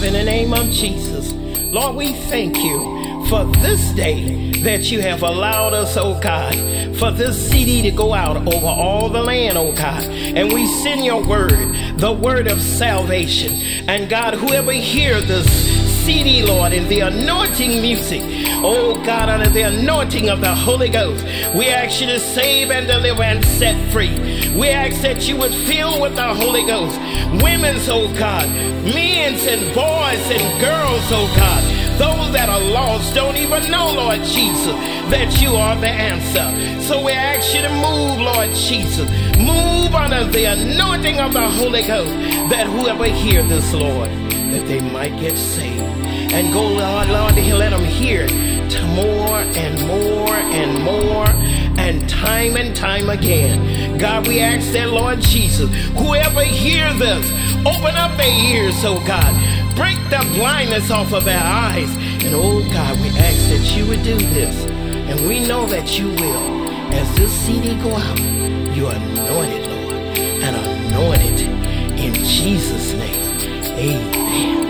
in the name of Jesus. Lord, we thank you for this day that you have allowed us, oh God, for this CD to go out over all the land, oh God. And we send your word, the word of salvation. And God, whoever hears this CD, Lord, in the anointing music, oh God, under the anointing of the Holy Ghost, we ask you to save and deliver and set free. We ask that you would fill with the Holy Ghost women's, oh God, men's and boys and girls, oh God. Those that are lost don't even know, Lord Jesus, that you are the answer. So we ask you to move, Lord Jesus. Move under the anointing of the Holy Ghost, that whoever hear this, Lord, that they might get saved. And go, Lord, let them hear to more and more and more and time again. God, we ask that, Lord Jesus, whoever hear this, open up their ears, oh God. Break the blindness off of their eyes. And oh God, we ask that you would do this. And we know that you will. As this CD go out, you anoint it, Lord. And anoint it in Jesus' name. Amen.